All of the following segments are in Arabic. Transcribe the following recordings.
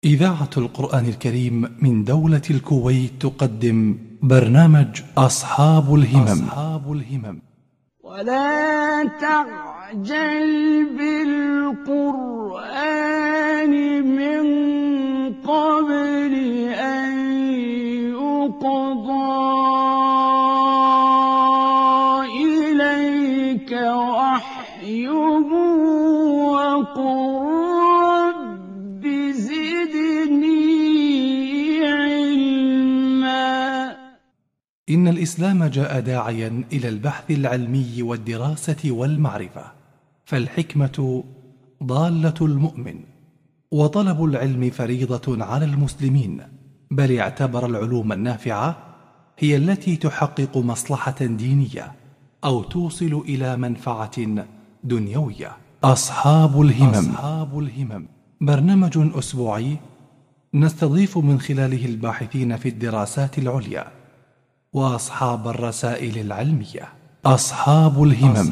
إذاعة القرآن الكريم من دولة الكويت تقدم برنامج أصحاب الهمم. ولا تعجل بالقرآن من قبل أن يقضى إليك وحيه وقل رب زدني علما. إن الإسلام جاء داعيا إلى البحث العلمي والدراسة والمعرفة، فالحكمة ضالة المؤمن، وطلب العلم فريضة على المسلمين، بل اعتبر العلوم النافعة هي التي تحقق مصلحة دينية أو توصل إلى منفعة دنيوية. أصحاب الهمم برنامج أسبوعي نستضيف من خلاله الباحثين في الدراسات العليا وأصحاب الرسائل العلمية. أصحاب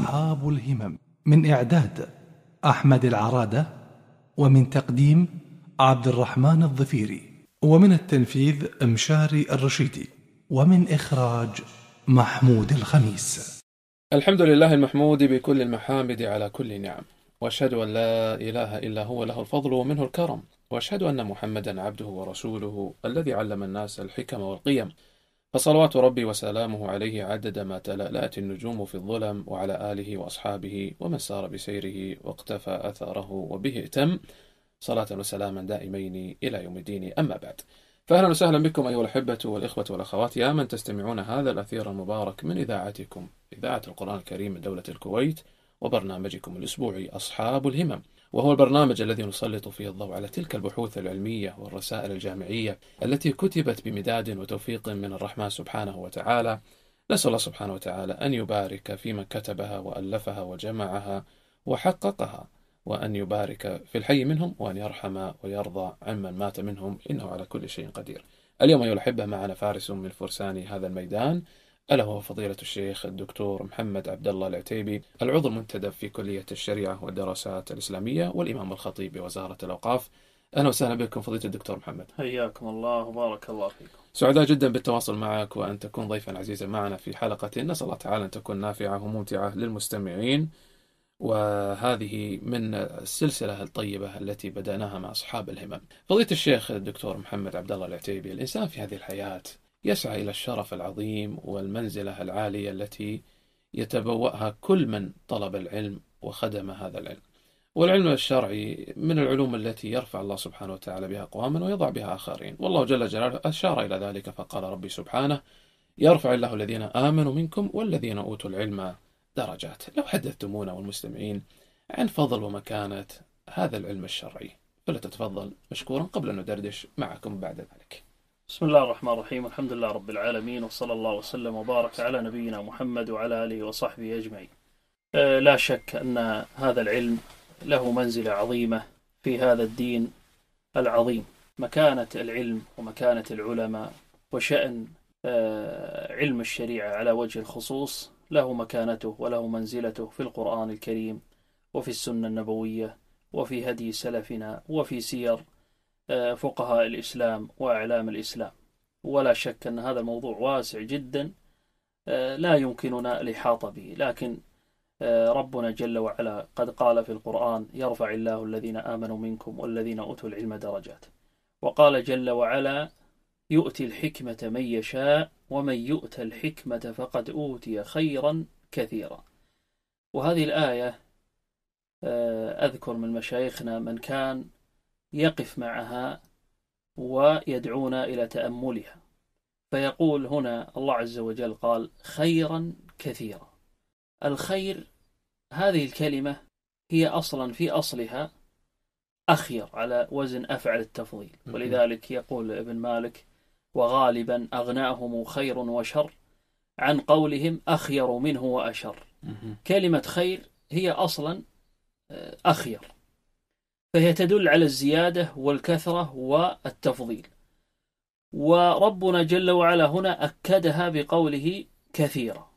الهمم من إعداد أحمد العرادة، ومن تقديم عبد الرحمن الظفيري، ومن التنفيذ مشاري الرشيدي، ومن إخراج محمود الخميس. الحمد لله المحمود بكل المحامد على كل نعم، وأشهد أن لا إله إلا هو له الفضل ومنه الكرم، وأشهد أن محمدا عبده ورسوله الذي علم الناس الحكم والقيم، فصلوات ربي وسلامه عليه عدد ما تلألأت النجوم في الظلم، وعلى آله وأصحابه ومن سار بسيره واقتفى أثره وبه ائتم، صلاة وسلاما دائمين إلى يوم الدين. أما بعد، فأهلا وسهلا بكم أيها الأحبة والإخوة والأخوات، يا من تستمعون هذا الأثير المبارك من إذاعتكم، إذاعة القرآن الكريم من دولة الكويت، وبرنامجكم الأسبوعي أصحاب الهمم، وهو البرنامج الذي نسلط فيه الضوء على تلك البحوث العلمية والرسائل الجامعية التي كتبت بمداد وتوفيق من الرحمن سبحانه وتعالى. نسأل الله سبحانه وتعالى أن يبارك في من كتبها وألفها وجمعها وحققها، وأن يبارك في الحي منهم، وأن يرحم ويرضى عمن مات منهم، إنه على كل شيء قدير. اليوم أيها الأحبة معنا فارس من فرسان هذا الميدان، ألا هو فضيلة الشيخ الدكتور محمد عبد الله العتيبي، العضو المنتدب في كلية الشريعة والدراسات الإسلامية والإمام الخطيب بوزارة الأوقاف. أهلا وسهلا بكم فضيلة الدكتور محمد. حياكم الله وبارك الله فيكم. سعداء جدا بالتواصل معك، وأن تكون ضيفا عزيزا معنا في حلقة نسأل الله تعالى أن تكون نافعة وممتعة للمستمعين، وهذه من السلسلة الطيبة التي بدأناها مع أصحاب الهمم. فضيلة الشيخ الدكتور محمد عبد الله العتيبي، الإنسان في هذه الحياة يسعى إلى الشرف العظيم والمنزلة العالية التي يتبوأها كل من طلب العلم وخدم هذا العلم، والعلم الشرعي من العلوم التي يرفع الله سبحانه وتعالى بها أقواما ويضع بها آخرين، والله جل جلاله أشار إلى ذلك فقال ربي سبحانه: يرفع الله الذين آمنوا منكم والذين أوتوا العلم درجات. لو حدثتمونا والمستمعين عن فضل ومكانة هذا العلم الشرعي، فلا تتفضل مشكورا قبل أن ندردش معكم بعد ذلك. بسم الله الرحمن الرحيم، الحمد لله رب العالمين، وصلى الله وسلم وبارك على نبينا محمد وعلى آله وصحبه أجمعين. لا شك أن هذا العلم له منزلة عظيمة في هذا الدين العظيم. مكانة العلم ومكانة العلماء وشأن علم الشريعة على وجه الخصوص له مكانته وله منزلته في القرآن الكريم، وفي السنة النبوية، وفي هدي سلفنا، وفي سير فقهاء الإسلام وأعلام الإسلام. ولا شك أن هذا الموضوع واسع جدا لا يمكننا الإحاطة به، لكن ربنا جل وعلا قد قال في القرآن: يرفع الله الذين آمنوا منكم والذين أوتوا العلم درجات. وقال جل وعلا: يؤتي الحكمة من يشاء ومن يؤت الحكمة فقد أوتي خيرا كثيرا. وهذه الآية أذكر من مشايخنا من كان يقف معها ويدعونا إلى تأملها، فيقول هنا الله عز وجل قال: خيرا كثيرا. الخير هذه الكلمة هي أصلا في أصلها أخير على وزن أفعل التفضيل، ولذلك يقول ابن مالك: وغالبا أغناهم خير وشر عن قولهم أخير منه وأشر. كلمة خير هي أصلا أخير، فهي تدل على الزيادة والكثرة والتفضيل، وربنا جل وعلا هنا أكدها بقوله كثيرا.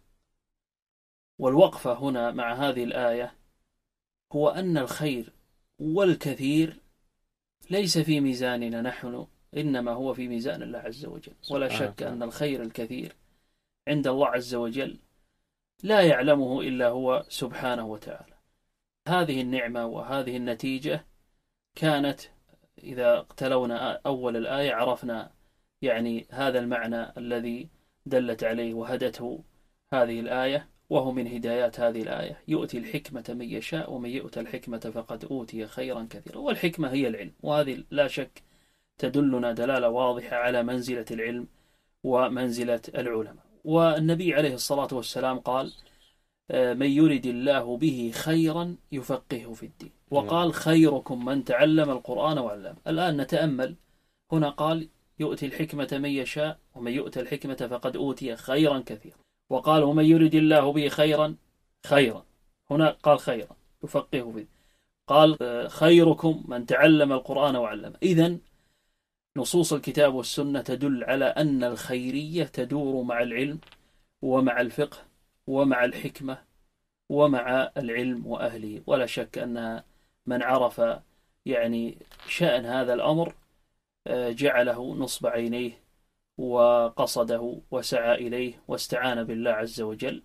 والوقفة هنا مع هذه الآية هو أن الخير والكثير ليس في ميزاننا نحن، إنما هو في ميزان الله عز وجل. ولا شك أن الخير الكثير عند الله عز وجل لا يعلمه إلا هو سبحانه وتعالى. هذه النعمة وهذه النتيجة كانت، إذا تلونا أول الآية عرفنا يعني هذا المعنى الذي دلت عليه وهدته هذه الآية، وهو من هدايات هذه الآية: يؤتي الحكمة من يشاء ومن يؤتى الحكمة فقد أوتي خيرا كثيرا. والحكمة هي العلم، وهذه لا شك تدلنا دلالة واضحة على منزلة العلم ومنزلة العلماء. والنبي عليه الصلاة والسلام قال: من يرد الله به خيرا يفقهه في الدين. وقال: خيركم من تعلم القرآن وعلمه. الآن نتأمل، هنا قال: يؤتي الحكمة من يشاء ومن يؤتى الحكمة فقد أوتي خيرا كثيرا. وقال: ومن يرد الله به خيرا، هنا قال خيرا يفقهه في الدين. قال: خيركم من تعلم القرآن وعلمه. إذن نصوص الكتاب والسنة تدل على أن الخيرية تدور مع العلم ومع الفقه ومع الحكمة ومع العلم وأهله. ولا شك أن من عرف يعني شأن هذا الأمر جعله نصب عينيه وقصده وسعى إليه واستعان بالله عز وجل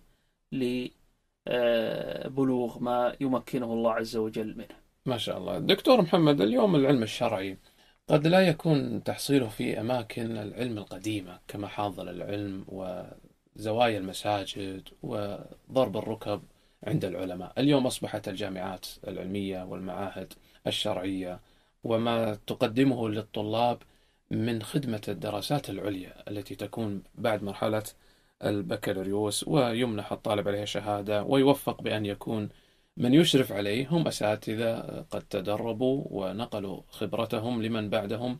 لبلوغ ما يمكنه الله عز وجل منه. ما شاء الله. دكتور محمد، اليوم العلم الشرعي قد لا يكون تحصيله في أماكن العلم القديمة كمحاضر العلم وزوايا المساجد وضرب الركب عند العلماء. اليوم أصبحت الجامعات العلمية والمعاهد الشرعية وما تقدمه للطلاب من خدمة الدراسات العليا التي تكون بعد مرحلة البكالوريوس، ويمنح الطالب عليها شهادة ويوفق بأن يكون من يشرف عليه هم أساتذة قد تدربوا ونقلوا خبرتهم لمن بعدهم،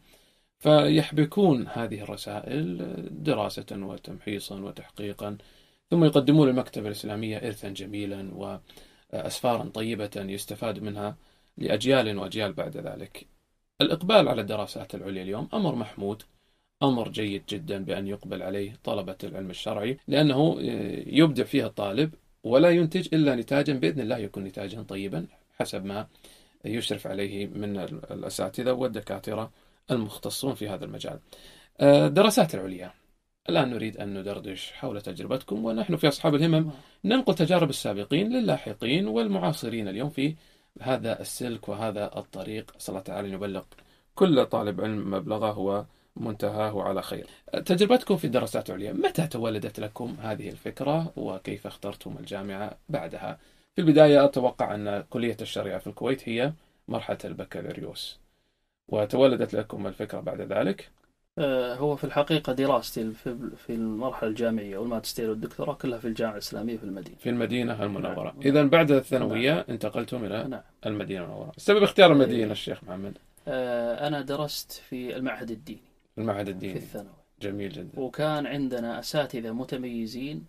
فيحبكون هذه الرسائل دراسة وتمحيصا وتحقيقا، ثم يقدمون للمكتبة الإسلامية إرثا جميلا وأسفارا طيبة يستفاد منها لأجيال وأجيال بعد ذلك. الإقبال على الدراسات العليا اليوم أمر محمود، أمر جيد جدا بأن يقبل عليه طلبة العلم الشرعي، لأنه يبدع فيها الطالب ولا ينتج إلا نتاجا بإذن الله يكون نتاجا طيبا حسب ما يشرف عليه من الأساتذة والدكاترة المختصون في هذا المجال. دراسات العليا، الآن نريد أن ندردش حول تجربتكم، ونحن في أصحاب الهمم ننقل تجارب السابقين للاحقين والمعاصرين اليوم في هذا السلك وهذا الطريق. صلى الله تعالى أن يبلغ كل طالب علم مبلغه ومنتهاه على خير. تجربتكم في الدراسات العليا، متى تولدت لكم هذه الفكرة وكيف اخترتم الجامعة بعدها؟ في البداية أتوقع أن كلية الشريعة في الكويت هي مرحلة البكالوريوس، وتولدت لكم الفكرة بعد ذلك؟ هو في الحقيقة دراستي في المرحلة الجامعية والماجستير والدكتوراه كلها في الجامعة الإسلامية في المدينة. في المدينة المنورة. إذن بعد الثانوية انتقلتم إلى المدينة المنورة. سبب اختيار المدينة الشيخ محمد؟ أنا درست في المعهد الديني. المعهد الديني في الثانوي. جميل جدا. وكان عندنا أساتذة متميزين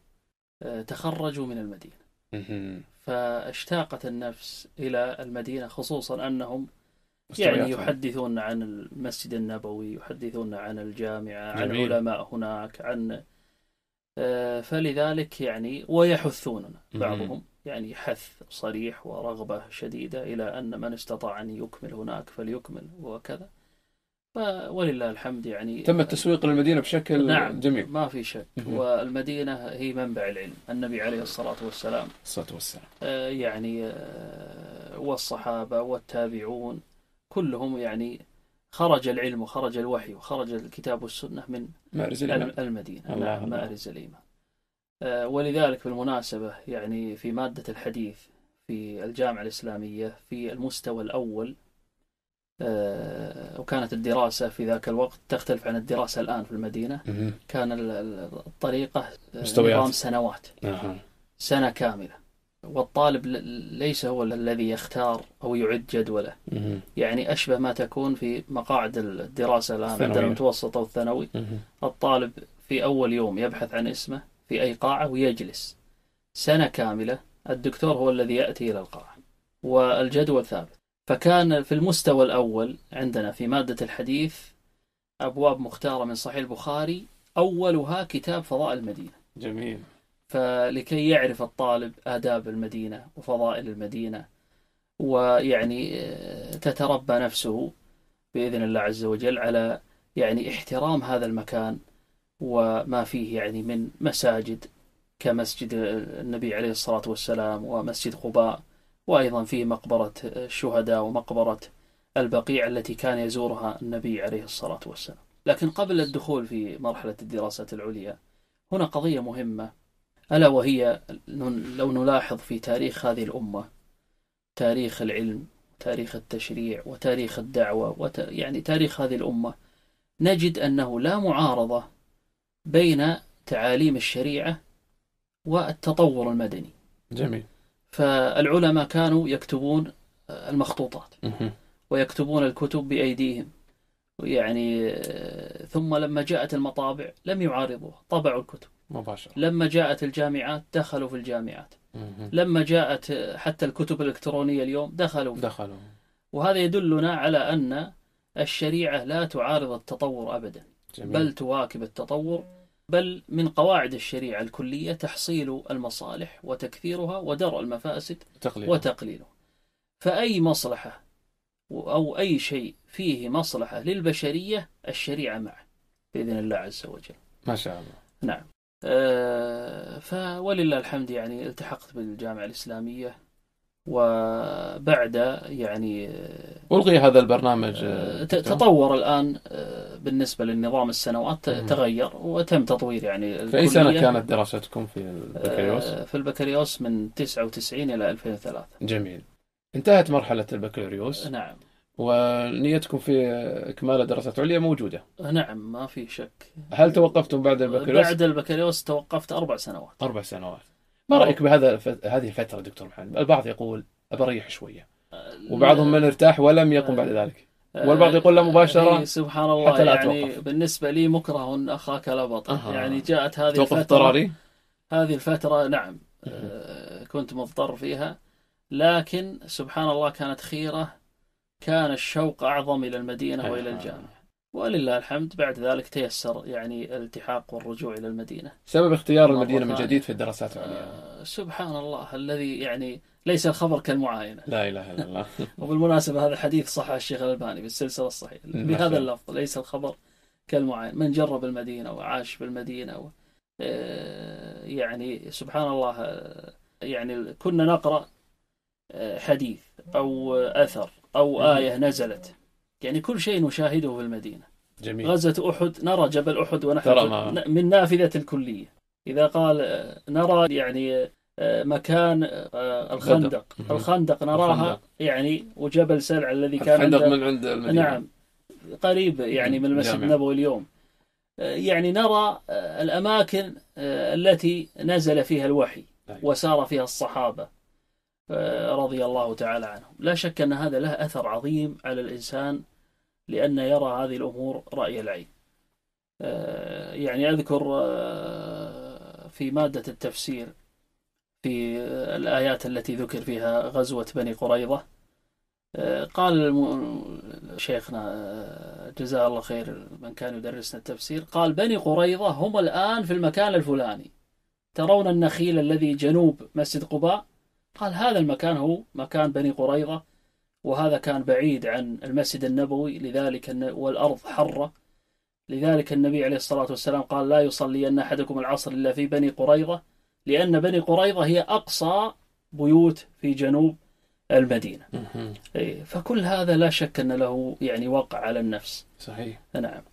تخرجوا من المدينة، فاشتاقت النفس إلى المدينة، خصوصا أنهم يعني يحدثون عن المسجد النبوي، يحدثون عن الجامعة، عن علماء هناك، عن فلذلك يعني ويحثوننا بعضهم يعني حث صريح ورغبة شديدة إلى أن من استطاع أن يكمل هناك فليكمل وكذا. ولله الحمد يعني تم التسويق للمدينة بشكل جميل، ما في شك. والمدينة هي منبع العلم. النبي عليه الصلاة والسلام يعني والصحابة والتابعون كلهم يعني خرج العلم وخرج الوحي وخرج الكتاب والسنة من المدينة. نعم، مأرز الإيمان. ولذلك بالمناسبة يعني في مادة الحديث في الجامعة الإسلامية في المستوى الأول، وكانت الدراسة في ذاك الوقت تختلف عن الدراسة الآن في المدينة. كان الطريقة نظام سنوات، سنة كاملة، والطالب ليس هو الذي يختار أو يعد جدوله. يعني أشبه ما تكون في مقاعد الدراسة الآن عند المتوسط أو الثانوي. الطالب في أول يوم يبحث عن اسمه في أي قاعة ويجلس سنة كاملة، الدكتور هو الذي يأتي إلى القاعة والجدول ثابت. فكان في المستوى الأول عندنا في مادة الحديث أبواب مختارة من صحيح البخاري، أولها كتاب فضائل المدينة. جميل. فلكي يعرف الطالب آداب المدينة وفضائل المدينة، ويعني تتربى نفسه بإذن الله عز وجل على يعني احترام هذا المكان وما فيه يعني من مساجد كمسجد النبي عليه الصلاة والسلام ومسجد قباء، وأيضا فيه مقبرة الشهداء ومقبرة البقيع التي كان يزورها النبي عليه الصلاة والسلام. لكن قبل الدخول في مرحلة الدراسة العليا هنا قضية مهمة، ألا وهي لو نلاحظ في تاريخ هذه الأمة، تاريخ العلم، تاريخ التشريع، وتاريخ الدعوة، يعني تاريخ هذه الأمة، نجد أنه لا معارضة بين تعاليم الشريعة والتطور المدني. جميل. فالعلماء كانوا يكتبون المخطوطات ويكتبون الكتب بأيديهم، يعني ثم لما جاءت المطابع لم يعارضوها، طبعوا الكتب مباشرة. لما جاءت الجامعات دخلوا في الجامعات، لما جاءت حتى الكتب الإلكترونية اليوم دخلوا. وهذا يدلنا على أن الشريعة لا تعارض التطور أبدا. جميل. بل تواكب التطور، بل من قواعد الشريعة الكلية تحصيل المصالح وتكثيرها ودرء المفاسد وتقليلها. فأي مصلحة أو أي شيء فيه مصلحة للبشرية الشريعة معه بإذن الله عز وجل. ما شاء الله. نعم. فولله الحمد يعني التحقت بالجامعة الإسلامية، وبعد يعني ألغي هذا البرنامج. تطور الآن بالنسبة للنظام السنوات تغير وتم تطوير يعني. في أي سنة كانت دراستكم في البكالوريوس؟ في البكالوريوس من 99 إلى 2003. جميل. انتهت مرحلة البكالوريوس. نعم. ونيتكم في إكمال دراسات عليا موجودة؟ نعم ما في شك. هل توقفتم بعد البكالوريوس؟ بعد البكالوريوس توقفت 4 سنوات. 4 سنوات. ما رأيك هذه الفترة دكتور محمد؟ البعض يقول أبريح شوية، وبعضهم من ارتاح ولم يقم بعد ذلك، والبعض يقول لا مباشرة. سبحان الله. حتى لا يعني أتوقف. بالنسبة لي مكره أخاك لا بطل. يعني جاءت هذه توقف الفترة اضطراري. هذه الفترة نعم كنت مضطر فيها، لكن سبحان الله كانت خيرة، كان الشوق أعظم إلى المدينة وإلى الجامعة، ولله الحمد بعد ذلك تيسر يعني الالتحاق والرجوع إلى المدينة. سبب اختيار المدينة من جديد في الدراسات العليا؟ سبحان الله الذي يعني ليس الخبر كالمعاينة. لا إله إلا الله. وبالمناسبة هذا الحديث صححه الشيخ الألباني بالسلسلة الصحيحة بهذا اللفظ، ليس الخبر كالمعاينة. من جرب المدينة وعاش في المدينة يعني سبحان الله. يعني كنا نقرأ حديث أو أثر أو آية نزلت، يعني كل شيء نشاهده في المدينة. جميل. غزة أحد نرى جبل أحد ونحن من نافذة الكلية. إذا قال نرى يعني مكان الخندق نراها يعني، وجبل سلع الذي كان من عند المدينة. نعم قريب يعني من المسجد النبوي اليوم. يعني نرى الأماكن التي نزل فيها الوحي وسار فيها الصحابة رضي الله تعالى عنهم. لا شك أن هذا له أثر عظيم على الإنسان، لأن يرى هذه الأمور رأي العين. يعني أذكر في مادة التفسير في الآيات التي ذكر فيها غزوة بني قريظة، قال شيخنا جزاه الله خير من كان يدرسنا التفسير، قال بني قريظة هم الآن في المكان الفلاني، ترون النخيل الذي جنوب مسجد قباء، قال هذا المكان هو مكان بني قريظة، وهذا كان بعيد عن المسجد النبوي، لذلك والأرض حرة، لذلك النبي عليه الصلاة والسلام قال لا يصلين أحدكم العصر إلا في بني قريظة، لأن بني قريظة هي أقصى بيوت في جنوب المدينة. فكل هذا لا شك أن له يعني وقع على النفس. صحيح. نعم.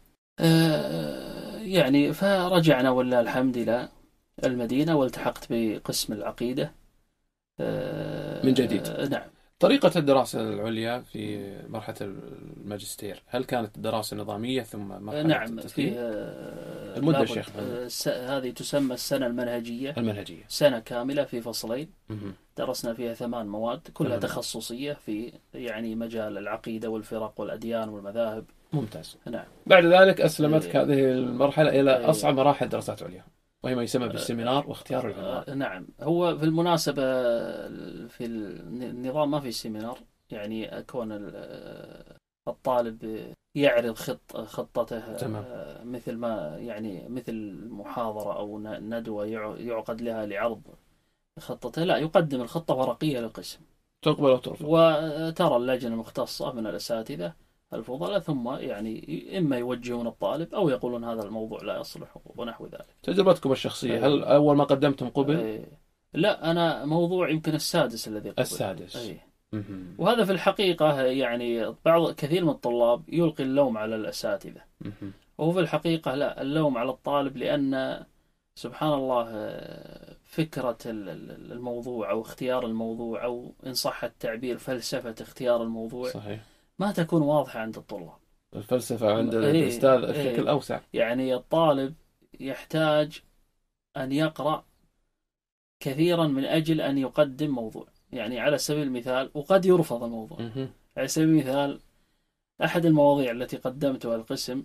يعني فرجعنا والله الحمد إلى المدينة، والتحقت بقسم العقيدة من جديد. نعم. طريقة الدراسة العليا في مرحلة الماجستير، هل كانت دراسة نظامية ثم مرحلة نعم التسليم؟ المدة الشيخ هذه تسمى السنة المنهجية. سنة كاملة في فصلين. درسنا فيها 8 مواد كلها تخصصية في يعني مجال العقيدة والفرق والأديان والمذاهب. ممتاز. نعم. بعد ذلك أسلمتك هذه المرحلة إلى أصعب مراحل دراسات عليا، وهي ما يسمى بالسيمينار واختيار العنوان. نعم. هو في المناسبة في النظام ما في سيمينار، يعني كون الطالب يعرض خطته مثل ما يعني مثل محاضرة أو ندوة يعقد لها لعرض خطته، لا، يقدم الخطة ورقية للقسم تقبل أو ترفض، وترى اللجنة المختصة من الأساتذة الفضلاء، ثم يعني إما يوجهون الطالب أو يقولون هذا الموضوع لا يصلح ونحو ذلك. تجربتكم الشخصية، هل أول ما قدمتم قبل؟ لا، أنا موضوع يمكن السادس الذي قبل. السادس. وهذا في الحقيقة يعني كثير من الطلاب يلقي اللوم على الأساتذة، وهو في الحقيقة لا، اللوم على الطالب، لأن سبحان الله فكرة الموضوع أو اختيار الموضوع، أو إن صح التعبير فلسفة اختيار الموضوع، صحيح، ما تكون واضحة عند الطلاب. الفلسفة عند الأستاذ بشكل أوسع. يعني الطالب يحتاج أن يقرأ كثيرا من أجل أن يقدم موضوع. يعني على سبيل المثال، وقد يرفض الموضوع. على سبيل المثال، أحد المواضيع التي قدمتها القسم،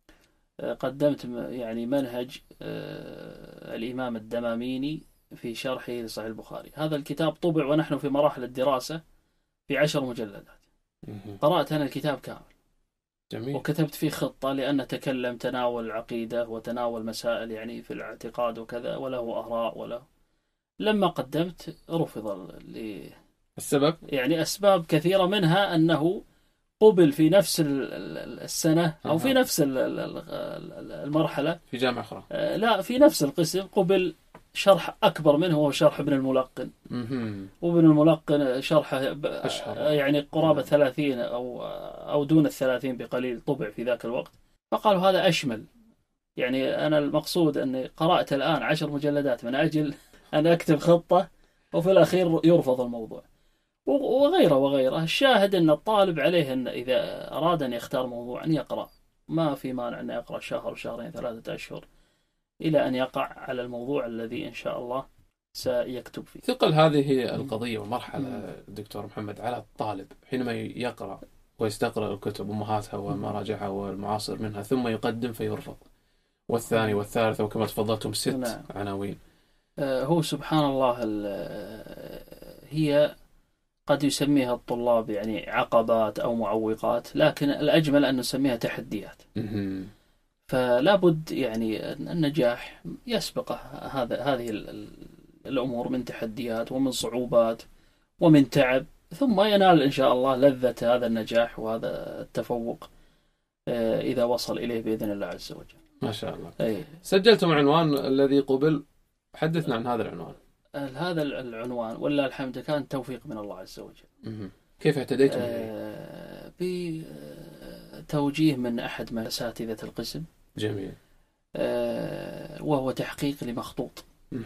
قدمت يعني منهج الإمام الدماميني في شرحه لصحيح البخاري. هذا الكتاب طبع ونحن في مراحل الدراسة في 10 مجلدات. قرأت أنا الكتاب كامل. جميل. وكتبت فيه خطة، لأن تناول العقيدة وتناول مسائل يعني في الاعتقاد وكذا، وله آراء لما قدمت رفض السبب؟ يعني أسباب كثيرة، منها أنه قبل في نفس السنة أو في نفس المرحلة في جامعة أخرى، لا، في نفس القسم قبل شرح أكبر منه، هو شرح ابن الملقن. وابن الملقن شرحه يعني قرابة 30 أو دون 30 بقليل طبع في ذاك الوقت. فقالوا هذا أشمل. يعني أنا المقصود أني قرأت الآن 10 مجلدات من أجل أن أكتب خطة، وفي الأخير يرفض الموضوع، وغيره. الشاهد أن الطالب عليه أن إذا أراد أن يختار موضوع أن يقرأ، ما في مانع أن يقرأ شهر، شهرين، 3 أشهر، إلى أن يقع على الموضوع الذي إن شاء الله سيكتب فيه. ثقل هذه القضية والمرحلة دكتور محمد على الطالب حينما يقرأ ويستقرأ الكتب أمهاتها ومراجعها والمعاصر منها، ثم يقدم فيرفض، والثاني والثالث، وكما تفضلتم 6 عناوين. هو سبحان الله هي قد يسميها الطلاب يعني عقبات أو معوقات، لكن الأجمل أن نسميها تحديات. فلا بد يعني النجاح يسبقه هذه الأمور من تحديات ومن صعوبات ومن تعب، ثم ينال إن شاء الله لذة هذا النجاح وهذا التفوق إذا وصل إليه بإذن الله عز وجل. ما شاء الله. سجلتم عنوان الذي قبل، حدثنا عن هذا العنوان. هذا العنوان والله الحمد كان توفيق من الله عز وجل. كيف اهتديتم بتوجيه من أحد أساتذة القسم. جميل. وهو تحقيق لمخطوط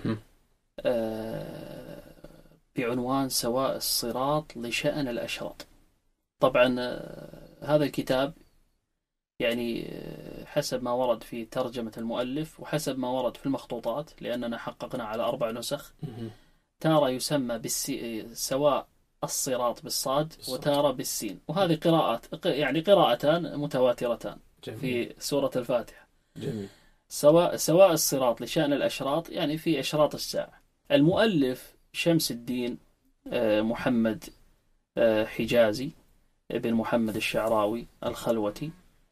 بعنوان سواء الصراط لشأن الأشراط. طبعا هذا الكتاب يعني حسب ما ورد في ترجمة المؤلف وحسب ما ورد في المخطوطات، لأننا حققنا على 4 نسخ، تارة يسمى سواء الصراط بالصاد وتارة بالسين، وهذه قراءات يعني قراءتان متواترتان. جميل. في سورة الفاتحة. جميل. سواء الصراط لشأن الأشراط، يعني في أشراط الساعة. المؤلف شمس الدين محمد حجازي ابن محمد الشعراوي الخلوتي،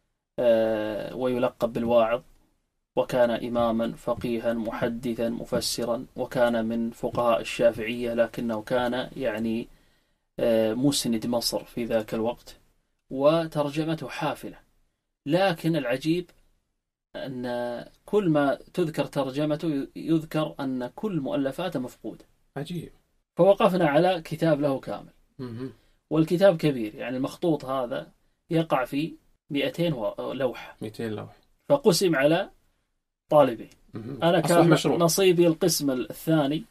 ويلقب بالواعظ، وكان إماما فقيها محدثا مفسرا، وكان من فقهاء الشافعية، لكنه كان يعني مسند مصر في ذاك الوقت، وترجمته حافلة. لكن العجيب أن كل ما تذكر ترجمته يذكر أن كل مؤلفاته مفقودة. عجيب. فوقفنا على كتاب له كامل. والكتاب كبير، يعني المخطوط هذا يقع في 200 لوحة. 200 لوحة. فقسم على طالبين. أنا كان نصيبي القسم الثاني،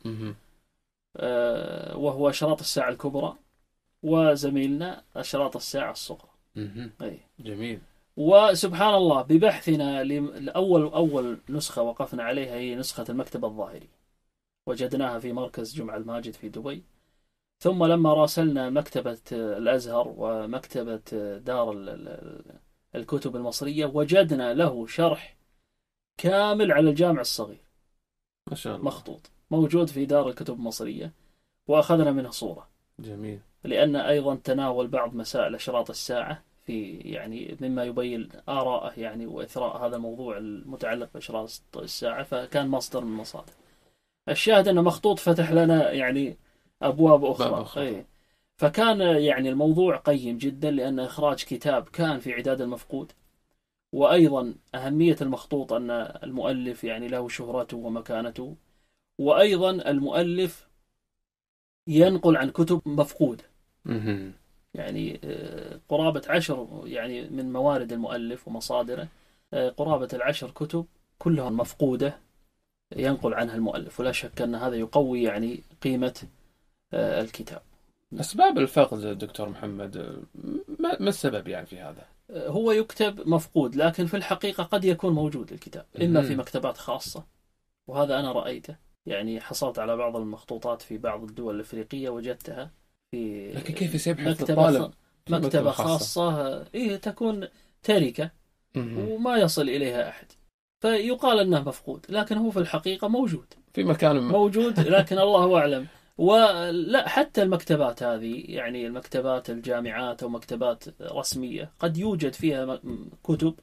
وهو أشراط الساعة الكبرى، وزميلنا أشراط الساعة الصغرى. جميل. وسبحان الله ببحثنا أول نسخة وقفنا عليها هي نسخة المكتبة الظاهري، وجدناها في مركز جمع الماجد في دبي. ثم لما راسلنا مكتبة الأزهر ومكتبة دار الكتب المصرية، وجدنا له شرح كامل على الجامع الصغير. ما شاء الله. مخطوط موجود في دار الكتب المصرية، وأخذنا منه صورة. جميل. لأن أيضا تناول بعض مسائل أشراط الساعة في يعني مما يبين آراءه يعني وإثراء هذا الموضوع المتعلق بأشراط الساعة، فكان مصدر من مصادر. الشاهد أن مخطوط فتح لنا يعني أبواب أخرى. فكان يعني الموضوع قيم جدا، لأن إخراج كتاب كان في عداد المفقود. وأيضا أهمية المخطوط أن المؤلف يعني له شهرته ومكانته، وأيضا المؤلف ينقل عن كتب مفقودة. يعني قرابة 10 يعني من موارد المؤلف ومصادره، قرابة 10 كتب كلها مفقودة ينقل عنها المؤلف، ولا شك أن هذا يقوي يعني قيمة الكتاب. أسباب الفقد دكتور محمد، ما السبب يعني في هذا؟ هو يكتب مفقود، لكن في الحقيقة قد يكون موجود الكتاب، إما في مكتبات خاصة، وهذا أنا رأيته. يعني حصلت على بعض المخطوطات في بعض الدول الأفريقية، وجدتها في لكن كيف سيبحث الطالب في مكتبة خاصة؟ إيه، تكون تركة وما يصل إليها أحد، فيقال أنه مفقود، لكن هو في الحقيقة موجود في مكان موجود، لكن الله أعلم. ولا حتى المكتبات هذه، يعني المكتبات الجامعات أو مكتبات رسمية، قد يوجد فيها كتب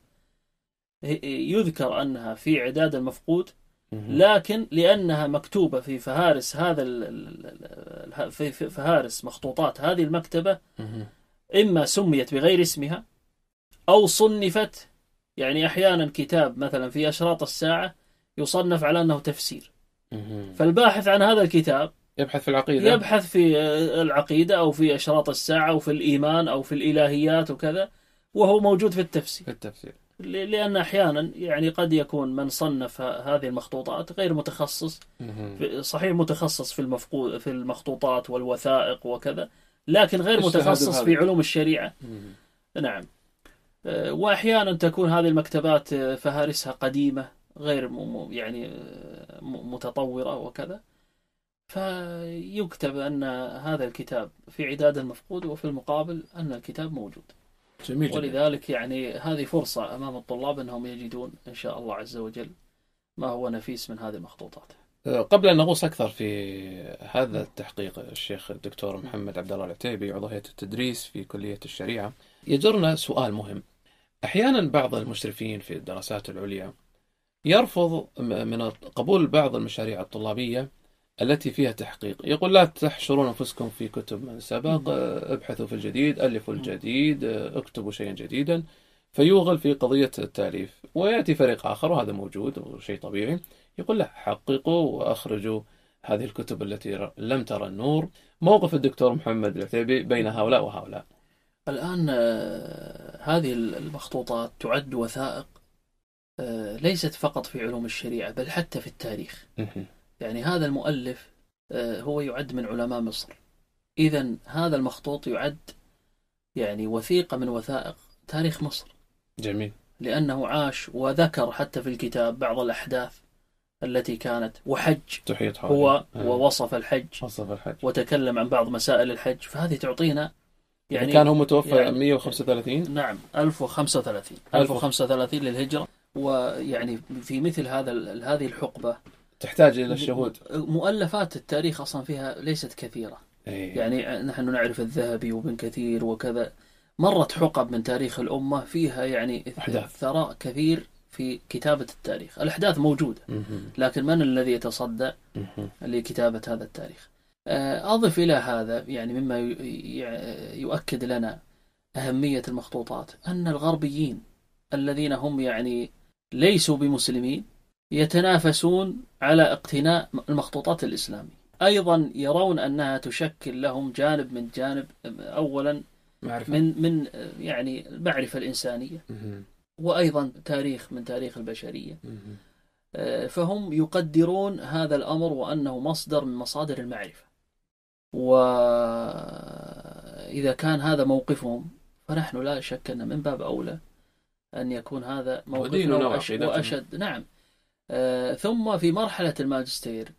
يذكر أنها في عداد المفقود، لكن لأنها مكتوبة في فهارس في فهارس مخطوطات هذه المكتبة، إما سميت بغير اسمها أو صنفت. يعني أحيانا كتاب مثلا في أشراط الساعة يصنف على أنه تفسير، فالباحث عن هذا الكتاب يبحث في العقيدة، يبحث في العقيدة أو في أشراط الساعة أو في الإيمان أو في الإلهيات وكذا، وهو موجود في التفسير. لأن أحيانا يعني قد يكون من صنف هذه المخطوطات غير متخصص، صحيح متخصص في المخطوطات والوثائق وكذا، لكن غير متخصص في علوم الشريعة. نعم. وأحيانا تكون هذه المكتبات فهارسها قديمة غير يعني متطورة وكذا، فيكتب أن هذا الكتاب في عداد المفقود، وفي المقابل أن الكتاب موجود. جميل. ولذلك يعني هذه فرصة أمام الطلاب أنهم يجدون إن شاء الله عز وجل ما هو نفيس من هذه المخطوطات. قبل أن نغوص أكثر في هذا التحقيق، الشيخ الدكتور محمد عبد الله العتيبي، عضو هيئة التدريس في كلية الشريعة، يجرنا سؤال مهم. أحيانا بعض المشرفين في الدراسات العليا يرفض من قبول بعض المشاريع الطلابية التي فيها تحقيق، يقول لا تحشرون أنفسكم في كتب من سبق، ابحثوا في الجديد، ألفوا الجديد، اكتبوا شيئا جديدا، فيوغل في قضية التأليف. ويأتي فريق آخر، وهذا موجود وشيء طبيعي، يقول لا، حققوا وأخرجوا هذه الكتب التي لم ترى النور. موقف الدكتور محمد العتيبي بين هؤلاء وهؤلاء؟ الآن هذه المخطوطات تعد وثائق ليست فقط في علوم الشريعة، بل حتى في التاريخ. يعني هذا المؤلف هو يعد من علماء مصر، إذن هذا المخطوط يعد يعني وثيقة من وثائق تاريخ مصر. جميل. لأنه عاش وذكر حتى في الكتاب بعض الأحداث التي كانت، وحج هو ووصف الحج، وتكلم عن بعض مسائل الحج. فهذه تعطينا يعني كان هو متوفى يعني 135. نعم 1035 للهجرة. ويعني في مثل هذه الحقبة تحتاج إلى الشهود. مؤلفات التاريخ أصلا فيها ليست كثيرة. يعني نحن نعرف الذهبي وابن كثير وكذا، مرت حقب من تاريخ الأمة فيها يعني ثراء كثير في كتابة التاريخ. الأحداث موجودة، لكن من الذي يتصدى لكتابة هذا التاريخ؟ أضف إلى هذا يعني مما يؤكد لنا أهمية المخطوطات، أن الغربيين الذين هم يعني ليسوا بمسلمين يتنافسون على اقتناء المخطوطات الإسلامية، أيضا يرون أنها تشكل لهم جانب من جانب أولا من يعني المعرفة الإنسانية، وأيضا تاريخ من تاريخ البشرية. فهم يقدرون هذا الأمر وأنه مصدر من مصادر المعرفة، وإذا كان هذا موقفهم فنحن لا شك أن من باب أولى أن يكون هذا موقفنا وأشد. نعم. ثم في مرحلة الماجستير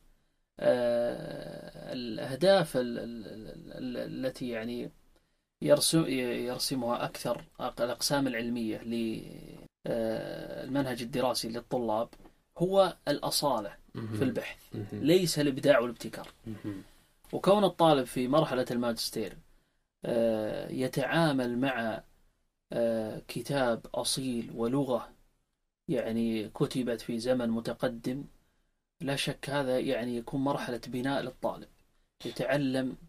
الأهداف التي يعني يرسمها أكثر الأقسام العلمية للمنهج الدراسي للطلاب هو الأصالة في البحث، ليس الإبداع والابتكار. وكون الطالب في مرحلة الماجستير يتعامل مع كتاب أصيل ولغة يعني كتبت في زمن متقدم، لا شك هذا يعني يكون مرحلة بناء للطالب، يتعلم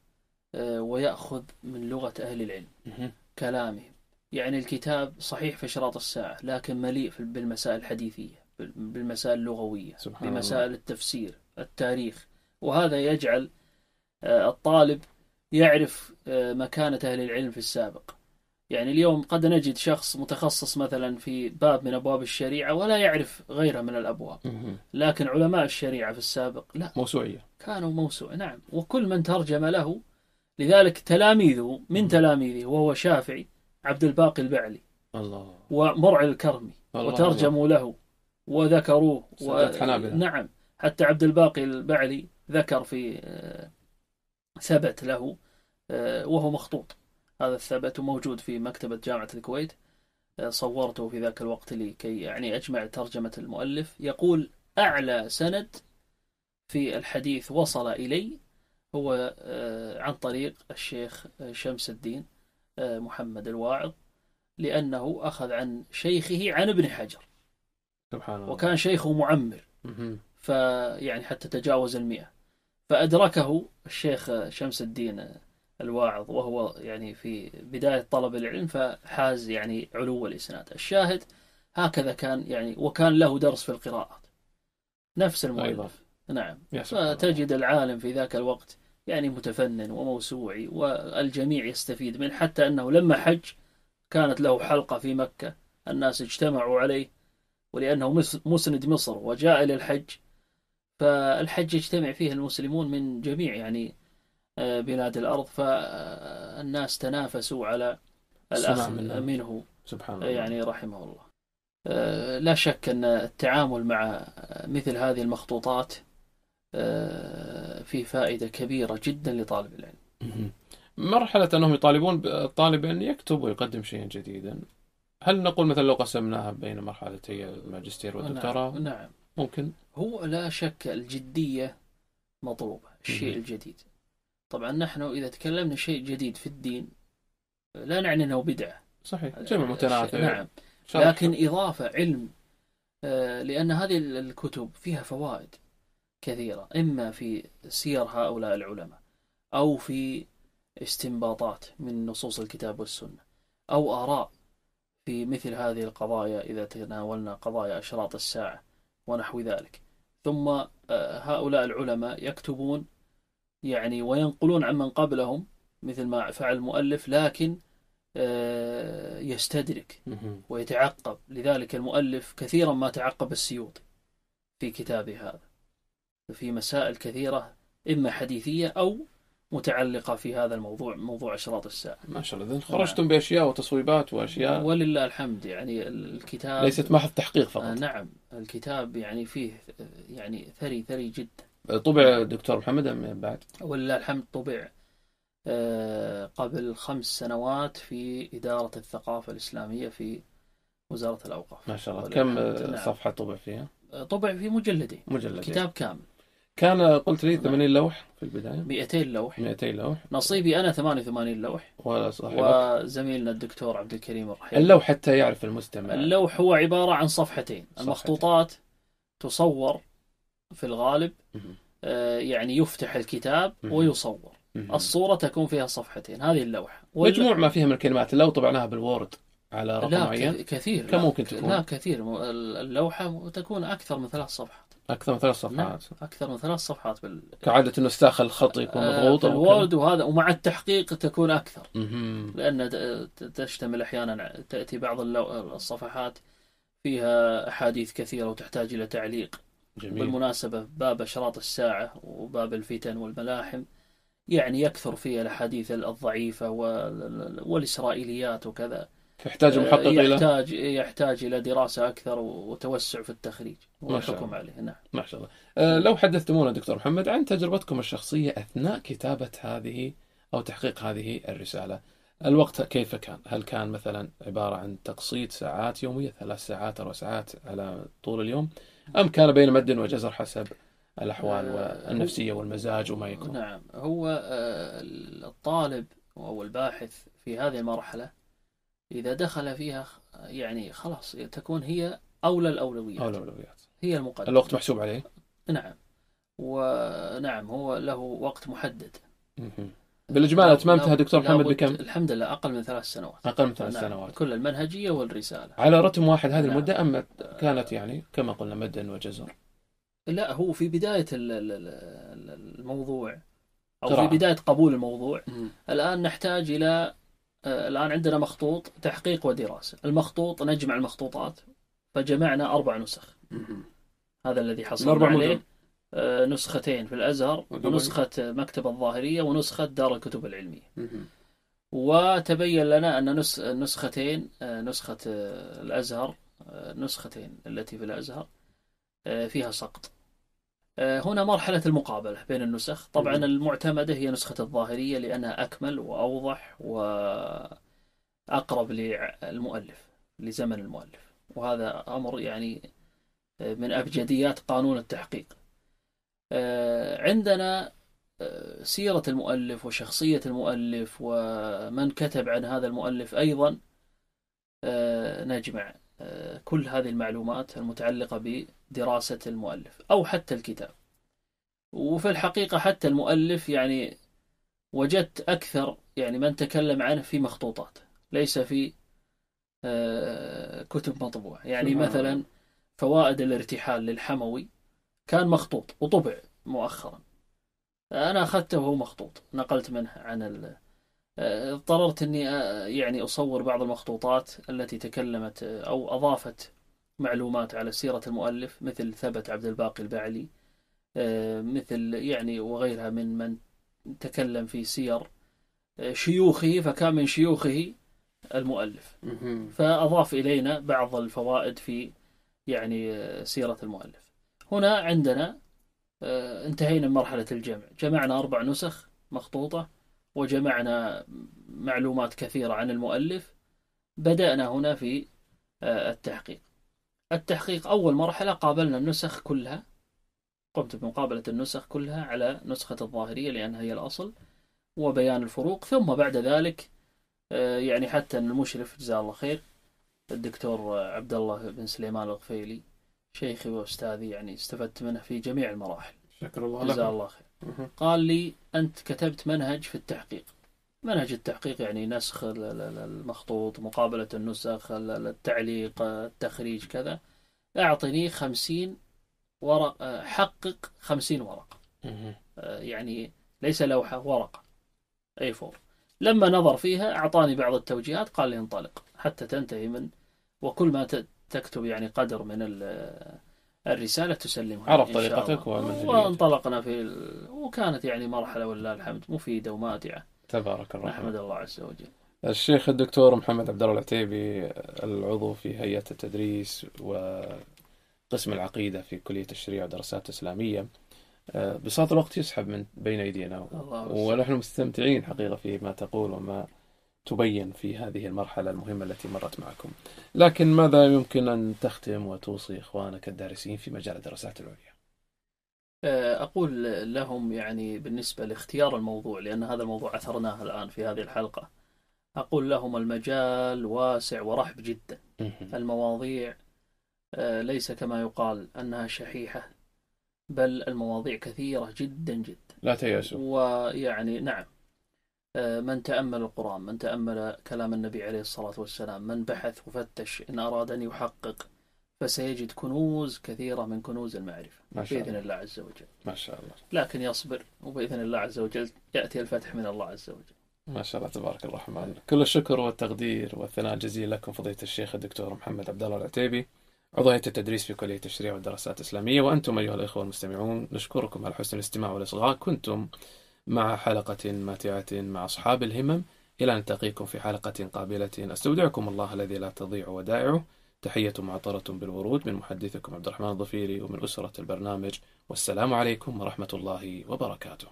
ويأخذ من لغة أهل العلم كلامهم. يعني الكتاب صحيح في أشراط الساعة لكن مليء بالمسائل الحديثية، بالمسائل اللغوية، بمسائل التفسير، التاريخ، وهذا يجعل الطالب يعرف مكانة أهل العلم في السابق. يعني اليوم قد نجد شخص متخصص مثلا في باب من أبواب الشريعة ولا يعرف غيره من الأبواب، لكن علماء الشريعة في السابق لا، موسوعية، كانوا موسوعة. نعم، وكل من ترجم له. لذلك تلاميذه من تلاميذه وهو شافعي عبد الباقي البعلي الله، ومرعي الكرمي، وترجموا له وذكروه نعم، حتى عبد الباقي البعلي ذكر في ثبت له وهو مخطوط، هذا الثبت موجود في مكتبة جامعة الكويت، صورته في ذاك الوقت لكي يعني أجمع ترجمة المؤلف. يقول أعلى سند في الحديث وصل إلي هو عن طريق الشيخ شمس الدين محمد الواعظ، لأنه أخذ عن شيخه عن ابن حجر، سبحان الله، وكان شيخه معمر، فيعني حتى تجاوز 100، فأدركه الشيخ شمس الدين الواعظ وهو يعني في بداية طلب العلم، فحاز يعني علو الإسناد. الشاهد هكذا كان يعني، وكان له درس في القراءات نفس المؤلف. نعم، فتجد العالم في ذاك الوقت يعني متفنن وموسوعي والجميع يستفيد منه، حتى أنه لما حج كانت له حلقة في مكة الناس اجتمعوا عليه، ولأنه مسند مصر وجاء إلى الحج، فالحج يجتمع فيه المسلمون من جميع يعني بلاد الأرض، فالناس تنافسوا على الأخذ منه سبحان الله يعني رحمه الله. لا شك أن التعامل مع مثل هذه المخطوطات فيه فائدة كبيرة جدا لطالب العلم. مرحلة أنهم يطالبون الطالب أن يكتب ويقدم شيئا جديدا، هل نقول مثلا لو قسمناها بين مرحلتي الماجستير والدكتوراه؟ نعم ممكن. هو لا شك الجدية مطلوبة، الشيء الجديد. طبعا نحن إذا تكلمنا شيء جديد في الدين لا نعني أنه بدعة، صحيح، جمع متنافع، نعم، لكن إضافة علم، لأن هذه الكتب فيها فوائد كثيرة، إما في سير هؤلاء العلماء، أو في استنباطات من نصوص الكتاب والسنة، أو آراء في مثل هذه القضايا إذا تناولنا قضايا أشراط الساعة ونحو ذلك. ثم هؤلاء العلماء يكتبون يعني وينقلون عمن قبلهم مثل ما فعل المؤلف، لكن يستدرك ويتعقب. لذلك المؤلف كثيرا ما تعقب السيوطي في كتابه هذا في مسائل كثيرة إما حديثية أو متعلقة في هذا الموضوع، موضوع أشراط الساعة. ما شاء الله، خرجتم بأشياء وتصويبات وأشياء ولله الحمد. يعني الكتاب ليست محض تحقيق فقط. نعم، الكتاب يعني فيه يعني ثري جدا. طبع دكتور محمد أم بعد؟ ولله الحمد طبع قبل 5 سنوات في إدارة الثقافة الإسلامية في وزارة الأوقاف. ما شاء الله. كم صفحة طبع فيها؟ طبع في مجلدين، كتاب كامل. كان قلت لي 80 لوح في البداية؟ 200 لوح. 200 لوح. نصيبي أنا 88 لوح، وزميلنا الدكتور عبد الكريم الرحيم. اللوح حتى يعرف المستمع، اللوح هو عبارة عن صفحتين. المخطوطات تصور في الغالب، يعني يفتح الكتاب ويصور. الصورة تكون فيها صفحتين، هذه اللوحة. مجموع ما فيها من الكلمات. لو طبعناها بالوورد على رقم معين كثير. كم ممكن تكون؟ لا كثير. اللوحة تكون أكثر من 3 صفحات. أكثر من 3 صفحات. أكثر من 3 صفحات كعادة النساخ الخط يكون مضغوط الوورد، وهذا ومع التحقيق تكون أكثر، لأن تشتمل أحيانا تأتي بعض الصفحات فيها أحاديث كثيرة وتحتاج إلى تعليق. جميل. بالمناسبة باب أشراط الساعة وباب الفتن والملاحم يعني يكثر فيها الأحاديث الضعيفة والإسرائيليات وكذا، يحتاج محقق يحتاج إلى دراسة أكثر وتوسع في التخريج والحكم عليه. نعم. ما شاء الله. لو حدثتمونا دكتور محمد عن تجربتكم الشخصية أثناء كتابة هذه أو تحقيق هذه الرسالة، الوقت كيف كان؟ هل كان مثلا عبارة عن تقسيط ساعات يومية 3 ساعات 4 ساعات على طول اليوم، أم كان بين مد وجزر حسب الأحوال والنفسية والمزاج وما يكون؟ نعم، هو الطالب أو الباحث في هذه المرحلة إذا دخل فيها يعني خلاص تكون هي أولى الأولويات، هي المقدمة. الوقت محسوب عليه. نعم، ونعم هو له وقت محدد. بالإجمال أتممتها دكتور محمد بكم؟ الحمد لله أقل من 3 سنوات. أقل من 3 سنوات. كل المنهجية والرسالة على رتم واحد هذه المدة، أم كانت يعني كما قلنا مدا وجزر؟ لا، هو في بداية الموضوع أو قراءة. في بداية قبول الموضوع. الآن نحتاج إلى الآن عندنا مخطوط تحقيق ودراسة. المخطوط نجمع المخطوطات، فجمعنا 4 نسخ. هذا الذي حصلنا عليه. نسختين في الأزهر، ونسخة مكتبة الظاهرية، ونسخة دار الكتب العلمية. وتبين لنا أن نسختين، نسخة الأزهر، نسختين التي في الأزهر فيها سقط. هنا مرحلة المقابلة بين النسخ. طبعا المعتمدة هي نسخة الظاهرية لأنها أكمل وأوضح وأقرب للمؤلف، لزمن المؤلف، وهذا أمر يعني من أبجديات قانون التحقيق. عندنا سيرة المؤلف وشخصية المؤلف ومن كتب عن هذا المؤلف أيضا. نجمع كل هذه المعلومات المتعلقة بدراسة المؤلف أو حتى الكتاب. وفي الحقيقة حتى المؤلف يعني وجدت أكثر يعني من تكلم عنه في مخطوطات، ليس في كتب مطبوعة. يعني مثلا فوائد الارتحال للحموي كان مخطوط وطبع مؤخرا، أنا أخذته وهو مخطوط، نقلت منه عن اضطررت أني يعني أصور بعض المخطوطات التي تكلمت أو أضافت معلومات على سيرة المؤلف، مثل ثبت عبد الباقي البعلي، مثل يعني وغيرها من تكلم في سير شيوخه، فكان من شيوخه المؤلف، فأضاف إلينا بعض الفوائد في يعني سيرة المؤلف. هنا عندنا انتهينا من مرحلة الجمع، جمعنا 4 نسخ مخطوطة وجمعنا معلومات كثيرة عن المؤلف. بدأنا هنا في التحقيق. أول مرحلة قابلنا النسخ كلها، قمت بمقابلة النسخ كلها على نسخة الظاهرية لأنها هي الأصل وبيان الفروق. ثم بعد ذلك يعني حتى المشرف جزاه الله خير الدكتور عبد الله بن سليمان الغفيلي شيخي وأستاذي، يعني استفدت منه في جميع المراحل، شكر الله جزاه الله خير. قال لي أنت كتبت منهج في التحقيق. منهج التحقيق يعني نسخ المخطوط، مقابلة النسخ، التعليق، التخريج، كذا. أعطني 50 ورق، حقق 50 ورقة، يعني ليس لوحة، ورقة A4. لما نظر فيها أعطاني بعض التوجيهات، قال لي انطلق حتى تنتهي من، وكل ما تكتب يعني قدر من الرسالة تسلمها. عرف طريقتك وانطلقنا وكانت يعني مرحلة ولله الحمد مفيدة وماتعة، تبارك الرحمن. نحمد الله عز وجل. الشيخ الدكتور محمد عبد الله العتيبي، العضو في هيئة التدريس وقسم العقيدة في كلية الشريعة ودراسات إسلامية، بساط الوقت يسحب من بين أيدينا، ونحن مستمتعين حقيقة في ما تقول وما تبين في هذه المرحلة المهمة التي مرت معكم. لكن ماذا يمكن أن تختم وتوصي إخوانك الدارسين في مجال الدراسات العليا؟ أقول لهم يعني بالنسبة لاختيار الموضوع، لأن هذا الموضوع أثرناه الآن في هذه الحلقة، أقول لهم المجال واسع ورحب جدا. المواضيع ليس كما يقال أنها شحيحة، بل المواضيع كثيرة جدا جدا، لا تيأسوا. ويعني نعم، من تأمل القرآن، من تأمل كلام النبي عليه الصلاة والسلام، من بحث وفتش إن أراد أن يحقق، فسيجد كنوز كثيرة من كنوز المعرفة بإذن الله عز وجل. ما شاء الله. لكن يصبر، وبإذن الله عز وجل يأتي الفتح من الله عز وجل. ما شاء الله تبارك الرحمن. كل الشكر والتقدير والثناء الجزيل لكم فضيلة الشيخ الدكتور محمد عبد الله العتيبي، عضو هيئة التدريس في كلية الشريعة والدراسات الإسلامية. وأنتم أيها الإخوة المستمعون نشكركم على حسن الاستماع والإصغاء. كنتم مع حلقة ماتعة مع أصحاب الهمم، إلى أن نلتقيكم في حلقة قابلة. أستودعكم الله الذي لا تضيع ودائعه. تحية معطرة بالورود من محدثكم عبد الرحمن الظفيري ومن أسرة البرنامج، والسلام عليكم ورحمة الله وبركاته.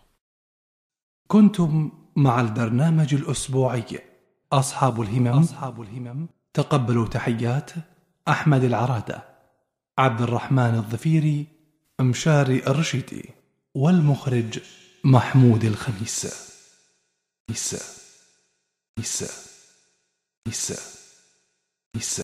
كنتم مع البرنامج الأسبوعي أصحاب الهمم. تقبلوا تحيات أحمد العرادة، عبد الرحمن الظفيري، مشاري الرشيدي، والمخرج محمود الخميس.